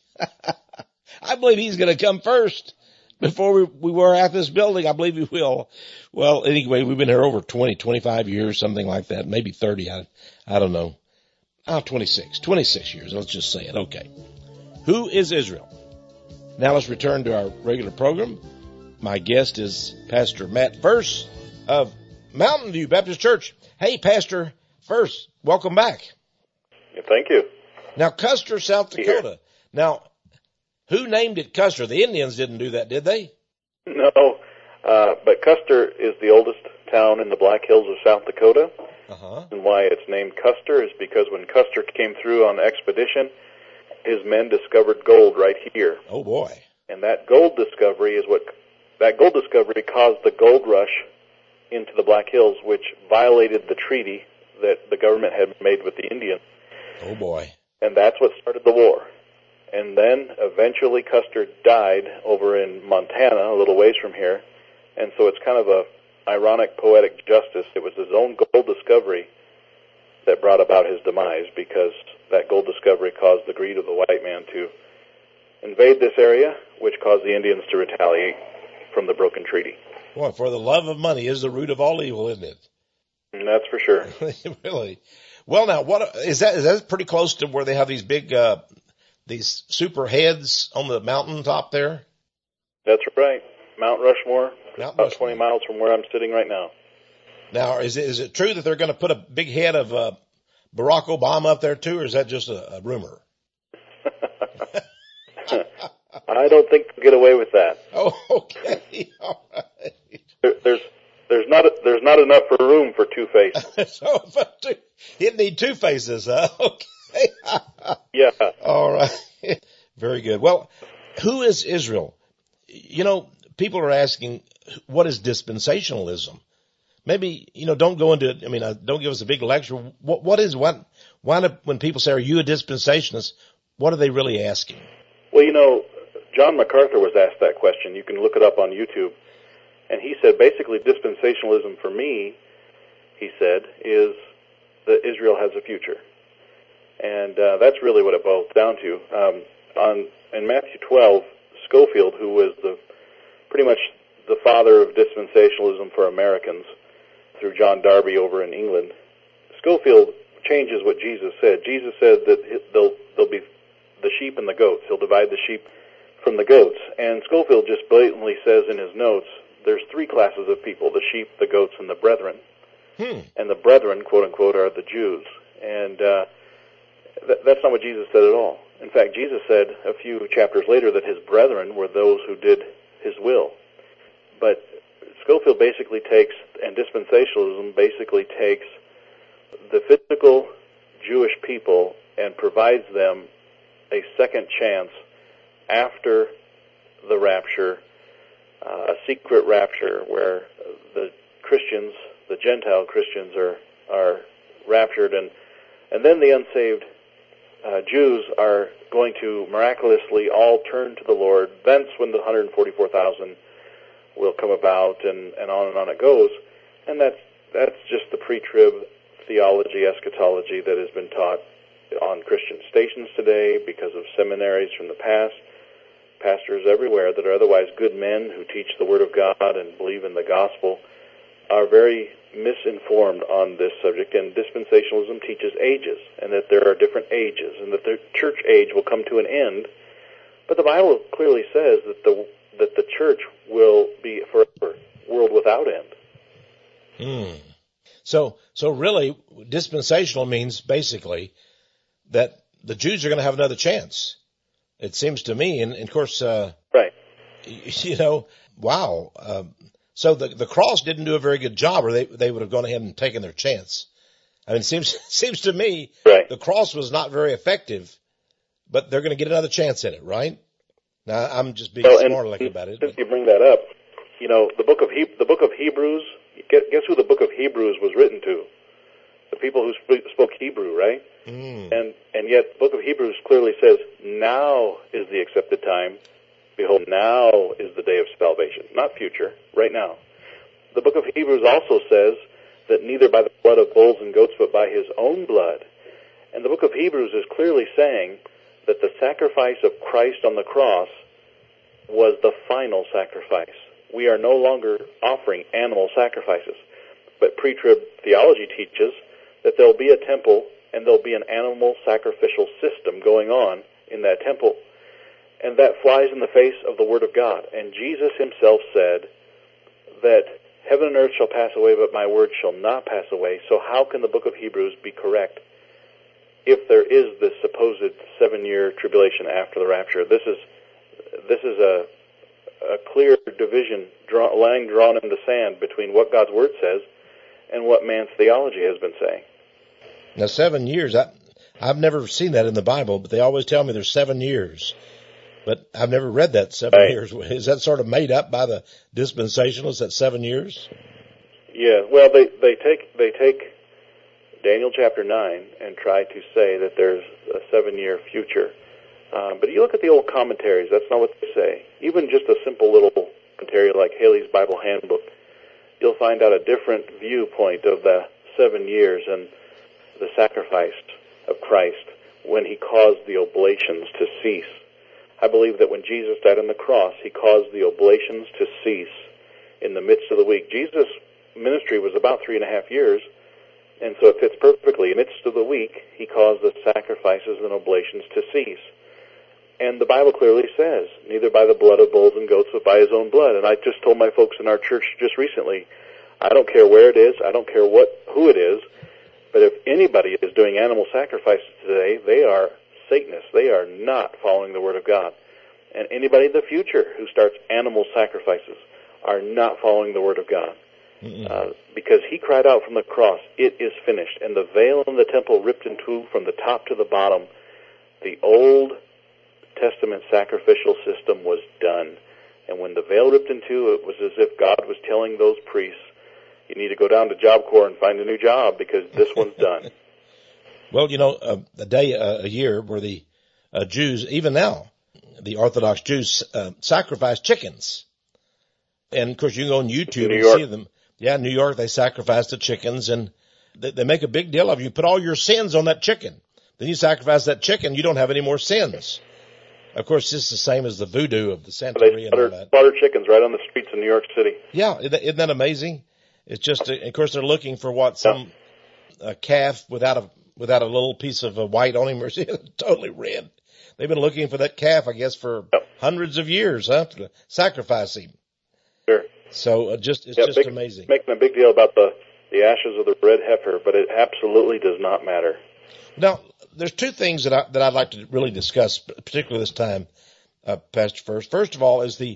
I believe he's going to come first before we, we were at this building. I believe he will. Well, anyway, we've been here over twenty, twenty-five years, something like that. Maybe thirty, I, I don't know. Oh, twenty-six, twenty-six years, let's just say it. Okay. Who is Israel? Now let's return to our regular program. My guest is Pastor Matt First of Mountain View Baptist Church. Hey, Pastor First, welcome back. Yeah, thank you. Now, Custer, South Dakota. Here. Now, who named it Custer? The Indians didn't do that, did they? No, uh, but Custer is the oldest town in the Black Hills of South Dakota. Uh-huh. And why it's named Custer is because when Custer came through on the expedition, his men discovered gold right here. Oh, boy. And that gold discovery is what, that gold discovery caused the gold rush into the Black Hills, which violated the treaty that the government had made with the Indians. Oh, boy. And that's what started the war. And then eventually Custer died over in Montana, a little ways from here. And so it's kind of a ironic poetic justice. It was his own gold discovery that brought about his demise, because that gold discovery caused the greed of the white man to invade this area, which caused the Indians to retaliate from the broken treaty. Boy, for the love of money is the root of all evil, isn't it? And that's for sure. Really? Well, now, what is that? Is that pretty close to where they have these big, uh, these super heads on the mountaintop there? That's right. Mount Rushmore, Mount about Rushmore. twenty miles from where I'm sitting right now. Now, is it, is it true that they're going to put a big head of uh, Barack Obama up there too, or is that just a, a rumor? I don't think they'll get away with that. Oh, okay. All right. There, there's there's not a, there's not enough for room for two faces. So he'd need two faces, huh? Okay. Yeah. All right. Very good. Well, who is Israel? You know, people are asking, what is dispensationalism? Maybe, you know, don't go into it. I mean, uh, don't give us a big lecture. What, what is, what, why do, when people say, are you a dispensationalist, what are they really asking? Well, you know, John MacArthur was asked that question. You can look it up on YouTube. And he said, basically, dispensationalism for me, he said, is that Israel has a future. And uh, that's really what it boils down to. Um, on in Matthew twelve, Schofield, who was the pretty much the father of dispensationalism for Americans, through John Darby over in England, Schofield changes what Jesus said. Jesus said that there'll, there'll be the sheep and the goats. He'll divide the sheep from the goats. And Schofield just blatantly says in his notes, there's three classes of people, the sheep, the goats, and the brethren. Hmm. And the brethren, quote unquote, are the Jews. And uh, th- that's not what Jesus said at all. In fact, Jesus said a few chapters later that his brethren were those who did his will. But Scofield basically takes, and dispensationalism basically takes, the physical Jewish people and provides them a second chance after the rapture, uh, a secret rapture where the Christians, the Gentile Christians, are are raptured, and and then the unsaved uh, Jews are going to miraculously all turn to the Lord. Thence, when the one hundred forty-four thousand will come about, and, and on and on it goes. And that's that's just the pre-trib theology, eschatology that has been taught on Christian stations today because of seminaries from the past, pastors everywhere that are otherwise good men who teach the Word of God and believe in the gospel are very misinformed on this subject, and dispensationalism teaches ages, and that there are different ages, and that the church age will come to an end. But the Bible clearly says that the that the church will be forever, world without end. Hmm. So, so really, dispensational means basically that the Jews are going to have another chance. It seems to me, and, and of course, uh, right? You know, wow. Um, so the the cross didn't do a very good job, or they they would have gone ahead and taken their chance. I mean, it seems seems to me right. The cross was not very effective, but they're going to get another chance at it, right? Now, I'm just being well, smart aleck about it. Since you bring that up, you know, the book of he- the book of Hebrews. Guess who the book of Hebrews was written to? The people who sp- spoke Hebrew, right? Mm. And and yet, the book of Hebrews clearly says, "Now is the accepted time. Behold, now is the day of salvation." Not future, right now. The book of Hebrews also says that neither by the blood of bulls and goats, but by his own blood. And the book of Hebrews is clearly saying that the sacrifice of Christ on the cross was the final sacrifice. We are no longer offering animal sacrifices. But pre-trib theology teaches that there'll be a temple and there'll be an animal sacrificial system going on in that temple. And that flies in the face of the Word of God. And Jesus himself said that heaven and earth shall pass away, but my word shall not pass away. So how can the book of Hebrews be correct if there is this supposed seven-year tribulation after the rapture? This is this is a, a clear division, draw, line drawn in the sand between what God's Word says and what man's theology has been saying. Now, seven years, I, I've never seen that in the Bible, but they always tell me there's seven years. But I've never read that seven right. years. Is that sort of made up by the dispensationalists, that seven years? Yeah, well, they, they take they take Daniel chapter nine and try to say that there's a seven-year future. Um, but you look at the old commentaries, that's not what they say. Even just a simple little commentary like Haley's Bible Handbook, you'll find out a different viewpoint of the seven years and the sacrifice of Christ when he caused the oblations to cease. I believe that when Jesus died on the cross, he caused the oblations to cease in the midst of the week. Jesus' ministry was about three and a half years, and so it fits perfectly. In the midst of the week, he caused the sacrifices and oblations to cease. And the Bible clearly says, neither by the blood of bulls and goats, but by his own blood. And I just told my folks in our church just recently, I don't care where it is, I don't care what who it is, but if anybody is doing animal sacrifices today, they are Satanists. They are not following the Word of God. And anybody in the future who starts animal sacrifices are not following the Word of God. Uh, because he cried out from the cross, "It is finished." And the veil in the temple ripped in two from the top to the bottom. The Old Testament sacrificial system was done. And when the veil ripped in two, it was as if God was telling those priests, you need to go down to Job Corps and find a new job because this one's done. Well, you know, uh, a day, uh, a year where the uh, Jews, even now, the Orthodox Jews uh, sacrifice chickens. And, of course, you can go on YouTube and see them. Yeah, in New York, they sacrifice the chickens, and they, they make a big deal of it. You put all your sins on that chicken. Then you sacrifice that chicken, you don't have any more sins. Of course, it's the same as the voodoo of the Santeria and all that. They slaughter chickens right on the streets in New York City. Yeah, isn't that amazing? It's just, of course, they're looking for what, some a calf without a without a little piece of white on him, or totally red. They've been looking for that calf, I guess, for yep. hundreds of years, huh, to sacrifice him. Sure. So uh, just it's yeah, just big, amazing. Making a big deal about the the ashes of the red heifer, but it absolutely does not matter. Now, there's two things that I, that I'd like to really discuss, particularly this time, uh, Pastor First. First of all is the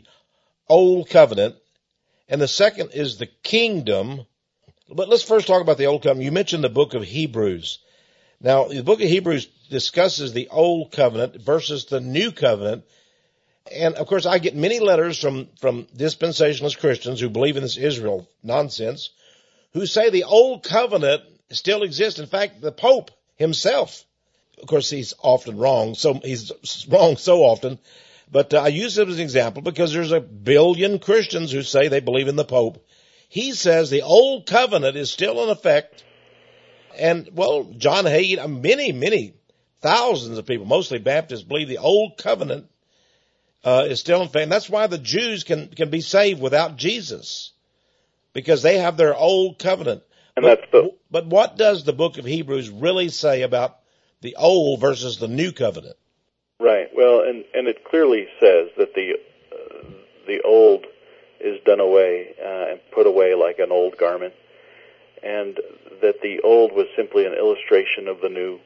Old Covenant, and the second is the kingdom. But let's first talk about the Old Covenant. You mentioned the book of Hebrews. Now, the book of Hebrews discusses the Old Covenant versus the New Covenant. And, of course, I get many letters from, from dispensationalist Christians who believe in this Israel nonsense, who say the Old Covenant still exists. In fact, the Pope himself, of course, he's often wrong, so he's wrong so often, but uh, I use him as an example because there's a billion Christians who say they believe in the Pope. He says the Old Covenant is still in effect, and, well, John Hagee, many, many thousands of people, mostly Baptists, believe the Old Covenant uh, is still in effect, and that's why the Jews can, can be saved without Jesus, because they have their Old Covenant. And but, that's the, but what does the book of Hebrews really say about the Old versus the New Covenant? right. Well, and, and it clearly says that the uh, the old is done away uh, and put away like an old garment, and that the old was simply an illustration of the new.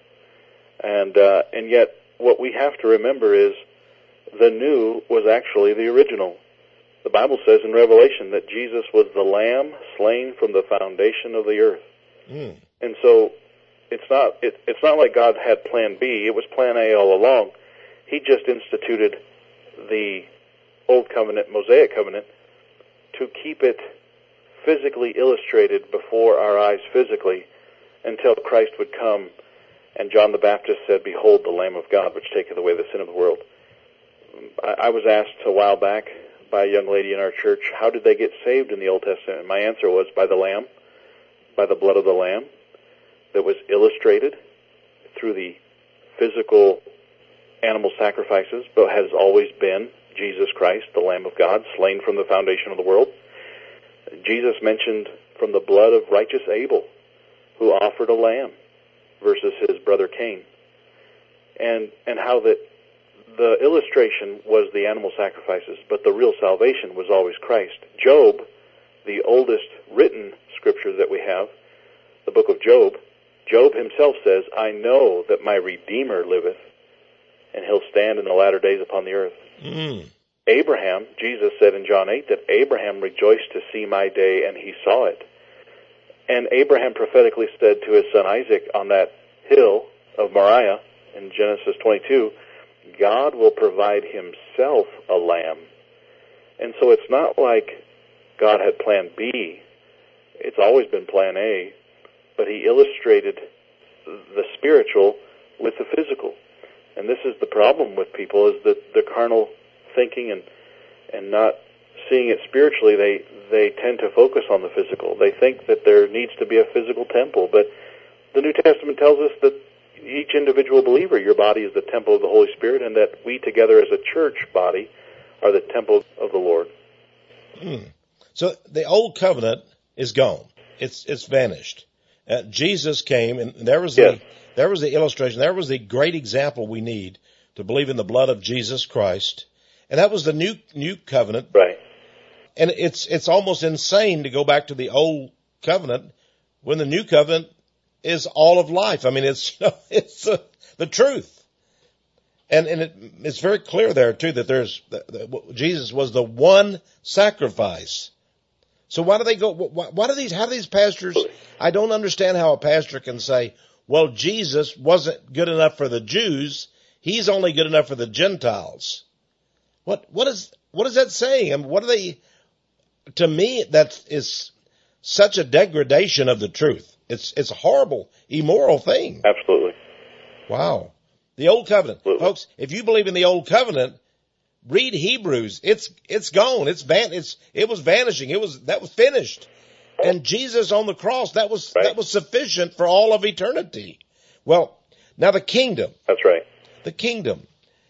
And uh, and yet what we have to remember is the new was actually the original. The Bible says in Revelation that Jesus was the Lamb slain from the foundation of the earth. Mm. And so it's not it, it's not like God had plan B. It was plan A all along. He just instituted the Old Covenant, Mosaic Covenant, to keep it physically illustrated before our eyes physically until Christ would come. And John the Baptist said, "Behold the Lamb of God, which taketh away the sin of the world." I, I was asked a while back by a young lady in our church, how did they get saved in the Old Testament? And my answer was, by the Lamb, by the blood of the Lamb that was illustrated through the physical animal sacrifices, but has always been Jesus Christ, the Lamb of God, slain from the foundation of the world. Jesus mentioned from the blood of righteous Abel, who offered a lamb versus his brother Cain. And, and how that the illustration was the animal sacrifices, but the real salvation was always Christ. Job, the oldest written scripture that we have, the book of Job, Job himself says, "I know that my Redeemer liveth, and he'll stand in the latter days upon the earth." Mm. Abraham, Jesus said in John eight that Abraham rejoiced to see my day, and he saw it. And Abraham prophetically said to his son Isaac on that hill of Moriah in Genesis twenty-two, God will provide himself a lamb. And so it's not like God had plan B. It's always been plan A. But he illustrated the spiritual with the physical. And this is the problem with people, is that the carnal thinking and and not seeing it spiritually, they, they tend to focus on the physical. They think that there needs to be a physical temple. But the New Testament tells us that each individual believer, your body is the temple of the Holy Spirit, and that we together as a church body are the temple of the Lord. Mm. So the Old Covenant is gone. It's it's vanished. Uh, Jesus came, and there was Yes. the there was the illustration. There was the great example we need to believe in the blood of Jesus Christ, and that was the new new covenant. Right. And it's it's almost insane to go back to the Old Covenant when the new covenant is all of life. I mean, it's it's uh, the truth, and and it, it's very clear there too that there's that Jesus was the one sacrifice. So why do they go? Why, why do these? How do these pastors? I don't understand how a pastor can say, "Well, Jesus wasn't good enough for the Jews; he's only good enough for the Gentiles." What what is what is that saying? I mean, what are they? To me, that is such a degradation of the truth. It's it's a horrible, immoral thing. Absolutely. Wow. The Old Covenant. Absolutely. Folks, if you believe in the Old Covenant, read Hebrews. It's it's gone. It's van it's it was vanishing. It was that was finished. And Jesus on the cross, that was Right. that was sufficient for all of eternity. Well, now the kingdom. That's right. The kingdom.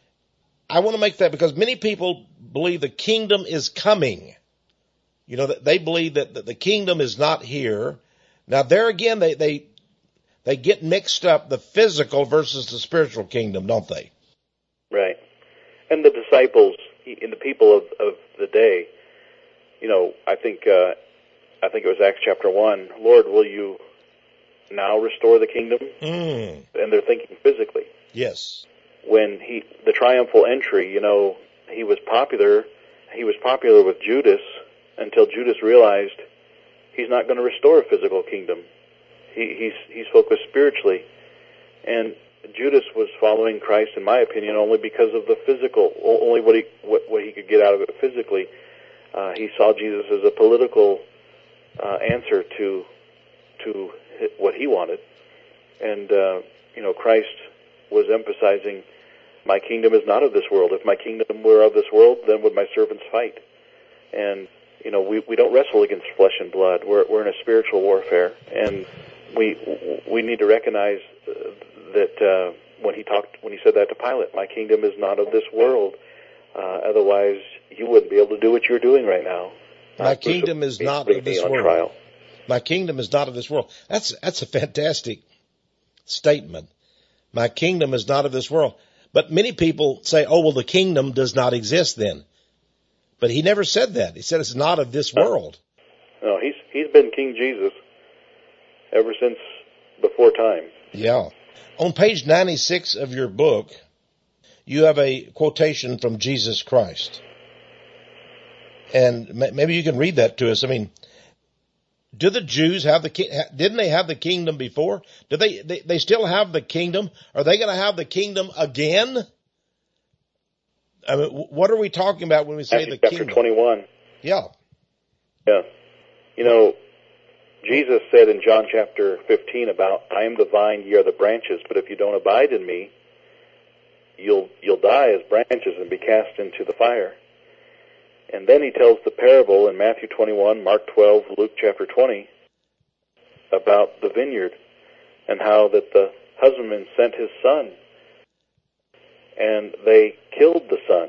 I want to make that because many people believe the kingdom is coming. You know, they believe that the kingdom is not here. Now, there again, they, they, they get mixed up, the physical versus the spiritual kingdom, don't they? Right. And the disciples and the people of, of the day, you know, I think uh, I think it was Acts chapter one, Lord, will you now restore the kingdom? Mm. And they're thinking physically. Yes. When he, the triumphal entry, you know, he was popular, he was popular with Judas until Judas realized he's not going to restore a physical kingdom. He, he's, he's focused spiritually. And Judas was following Christ, in my opinion, only because of the physical, only what he, what, what he could get out of it physically. Uh, he saw Jesus as a political uh, answer to, to what he wanted. And, uh, you know, Christ was emphasizing, my kingdom is not of this world. If my kingdom were of this world, then would my servants fight? And, you know, we, we don't wrestle against flesh and blood. We're, we're in a spiritual warfare. And we, we need to recognize that, uh, when he talked, when he said that to Pilate, my kingdom is not of this world. Uh, otherwise you wouldn't be able to do what you're doing right now. My kingdom is not of this world. Trial. My kingdom is not of this world. That's, that's a fantastic statement. My kingdom is not of this world. But many people say, oh, well, the kingdom does not exist then. But he never said that. He said it's not of this world. No, he's, he's been King Jesus ever since before time. Yeah. On page ninety-six of your book, you have a quotation from Jesus Christ. And maybe you can read that to us. I mean, do the Jews have the, didn't they have the kingdom before? Do they, they, they still have the kingdom? Are they going to have the kingdom again? I mean, what are we talking about when we say Matthew the chapter kingdom? twenty-one. Yeah. Yeah. You know, Jesus said in John chapter fifteen about, I am the vine, ye are the branches, but if you don't abide in me, you'll, you'll die as branches and be cast into the fire. And then he tells the parable in Matthew twenty-one, Mark twelve, Luke chapter twenty about the vineyard and how that the husbandman sent his son and they killed the son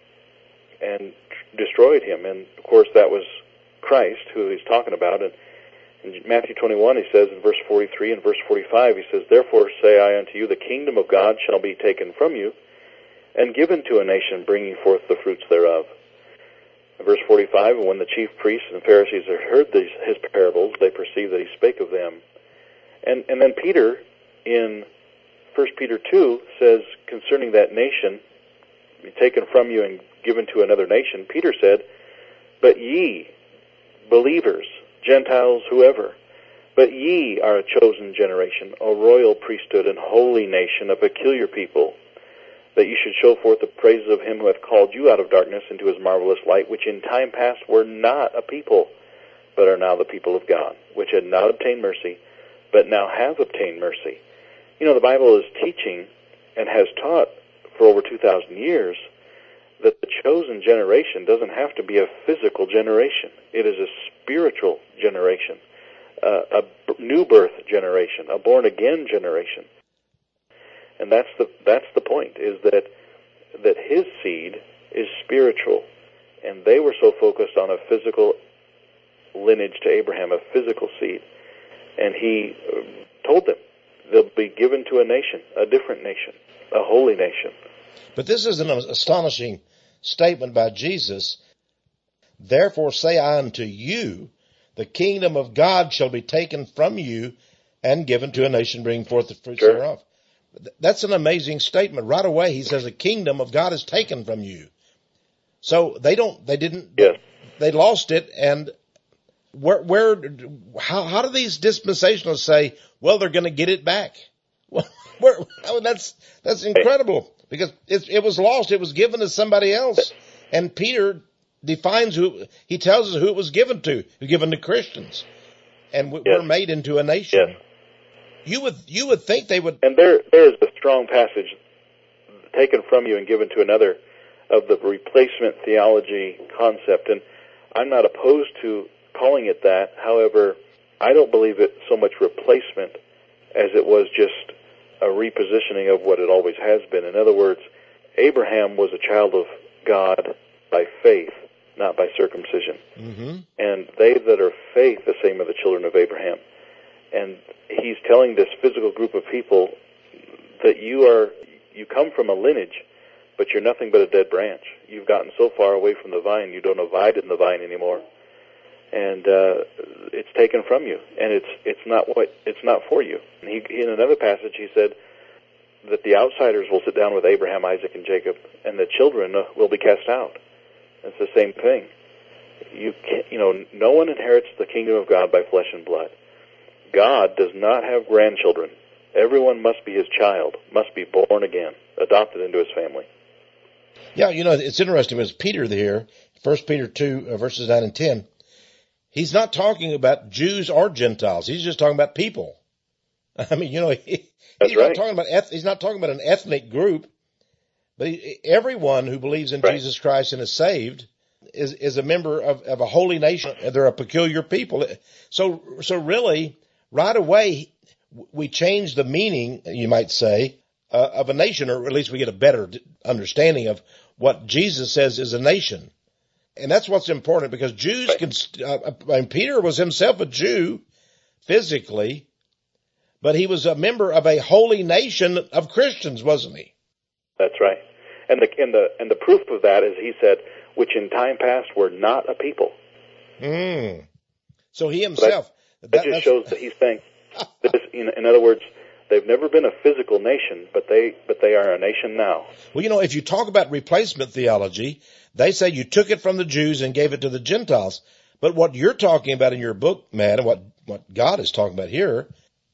and destroyed him. And of course that was Christ who he's talking about. And in Matthew twenty-one he says in verse forty-three and verse forty-five, he says, therefore say I unto you, the kingdom of God shall be taken from you and given to a nation bringing forth the fruits thereof. Verse forty-five, and when the chief priests and Pharisees had heard these, his parables, they perceived that he spake of them. And, and then Peter, in First Peter two, says concerning that nation, taken from you and given to another nation, Peter said, but ye, believers, Gentiles, whoever, but ye are a chosen generation, a royal priesthood, and holy nation, a peculiar people, that you should show forth the praises of him who hath called you out of darkness into his marvelous light, which in time past were not a people, but are now the people of God, which had not obtained mercy, but now have obtained mercy. You know, the Bible is teaching and has taught for over two thousand years that the chosen generation doesn't have to be a physical generation. It is a spiritual generation, uh, a new birth generation, a born-again generation. And that's the that's the point, is that that his seed is spiritual, and they were so focused on a physical lineage to Abraham, a physical seed, and he told them they'll be given to a nation, a different nation, a holy nation. But this is an astonishing statement by Jesus. Therefore say I unto you, the kingdom of God shall be taken from you and given to a nation bringing forth the fruits Sure. thereof. That's an amazing statement. Right away, he says the kingdom of God is taken from you. So they don't, they didn't, Yes. they lost it. And where, where, how, how do these dispensationalists say, well, they're going to get it back? Well, where, I mean, that's, that's incredible because it, it was lost. It was given to somebody else. And Peter defines who, he tells us who it was given to. It was given to Christians. And we, Yes. we're made into a nation. Yes. You would, you would think they would. And there, there is a strong passage taken from you and given to another of the replacement theology concept. And I'm not opposed to calling it that. However, I don't believe it so much replacement as it was just a repositioning of what it always has been. In other words, Abraham was a child of God by faith, not by circumcision. Mm-hmm. And they that are faith, the same are the children of Abraham. And he's telling this physical group of people that you are, you come from a lineage, but you're nothing but a dead branch. You've gotten so far away from the vine, you don't abide in the vine anymore. and uh, it's taken from you, and it's it's not what it's not for you. And he, in another passage, he said that the outsiders will sit down with Abraham, Isaac, and Jacob, and the children will be cast out. It's the same thing. You can't, you know, no one inherits the kingdom of God by flesh and blood. God does not have grandchildren. Everyone must be his child, must be born again, adopted into his family. Yeah, you know, it's interesting because Peter here, First Peter two, uh, verses nine and ten, he's not talking about Jews or Gentiles. He's just talking about people. I mean, you know, he, he's right. not talking about eth- he's not talking about an ethnic group, but he, everyone who believes in right. Jesus Christ and is saved is is a member of, of a holy nation. They're a peculiar people. So so really, right away, we change the meaning, you might say, uh, of a nation, or at least we get a better understanding of what Jesus says is a nation. And that's what's important, because Jews can, uh, I mean, Peter was himself a Jew physically, but he was a member of a holy nation of Christians, wasn't he? That's right. And the, and the, and the proof of that is he said, which in time past were not a people. Mm. So he himself. That, that just shows that he's saying, this, in, in other words, they've never been a physical nation, but they, but they are a nation now. Well, you know, if you talk about replacement theology, they say you took it from the Jews and gave it to the Gentiles. But what you're talking about in your book, Matt, and what, what God is talking about here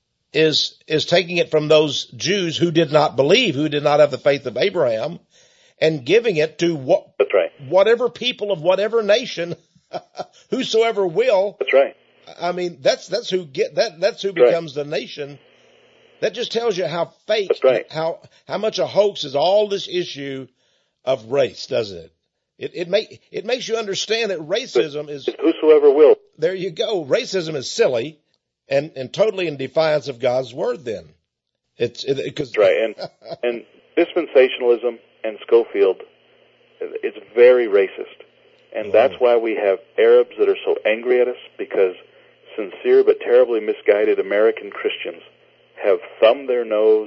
is, is taking it from those Jews who did not believe, who did not have the faith of Abraham, and giving it to what, That's right. whatever people of whatever nation, whosoever will. That's right. I mean, that's, that's who get, that, that's who That's becomes right. the nation. That just tells you how fake, That's right. how, how much a hoax is all this issue of race, doesn't it? It, it make, it makes you understand that racism is, whosoever will. there you go. Racism is silly and, and totally in defiance of God's word then. It's, it, it, cause, That's right. And, and dispensationalism and Schofield, it's very racist. And Oh. that's why we have Arabs that are so angry at us, because sincere but terribly misguided American Christians have thumbed their nose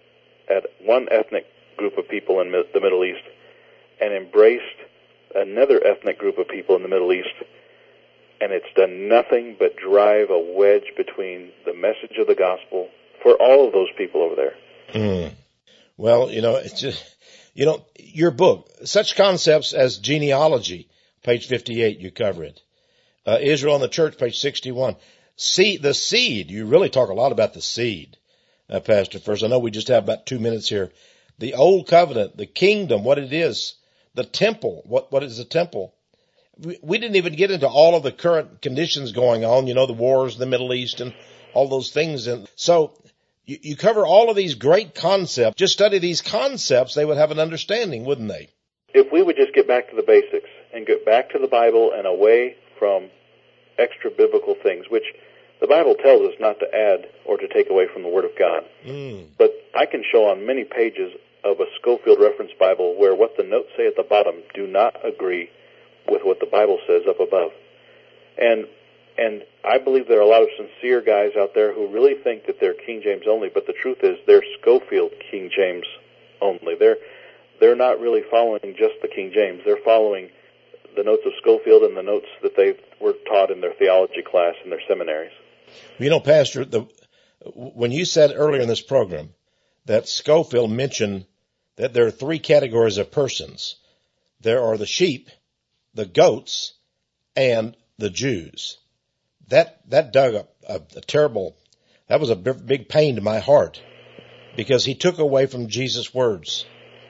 at one ethnic group of people in the Middle East and embraced another ethnic group of people in the Middle East, and it's done nothing but drive a wedge between the message of the gospel for all of those people over there. Mm. Well, you know, it's just, you know, your book, such concepts as genealogy, page fifty-eight, you cover it. Uh, Israel and the Church, page sixty-one. See, the seed, you really talk a lot about the seed, uh, Pastor First. I know we just have about two minutes here. The old covenant, the kingdom, what it is, the temple, what, what is the temple? We, we didn't even get into all of the current conditions going on, you know, the wars in the Middle East and all those things. And so you, you cover all of these great concepts. Just study these concepts, they would have an understanding, wouldn't they? If we would just get back to the basics and get back to the Bible and away from extra biblical things, which the Bible tells us not to add or to take away from the Word of God. Mm. But I can show on many pages of a Schofield Reference Bible where what the notes say at the bottom do not agree with what the Bible says up above. And and I believe there are a lot of sincere guys out there who really think that they're King James only, but the truth is they're Schofield King James only. They're they're not really following just the King James. They're following the notes of Schofield and the notes that they were taught in their theology class in their seminaries. You know, Pastor, the, when you said earlier in this program that Schofield mentioned that there are three categories of persons. There are the sheep, the goats, and the Jews. That, that dug a, a, a terrible, that was a big pain to my heart, because he took away from Jesus' words.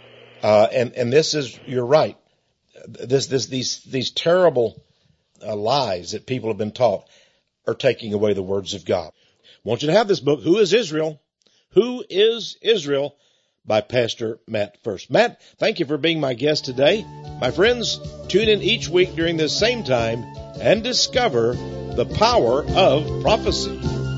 Uh, and, and this is, you're right. This, this, these, these terrible uh, lies that people have been taught are taking away the words of God. I want you to have this book, Who is Israel? Who is Israel? By Pastor Matt First. Matt, thank you for being my guest today. My friends, tune in each week during this same time and discover the power of prophecy.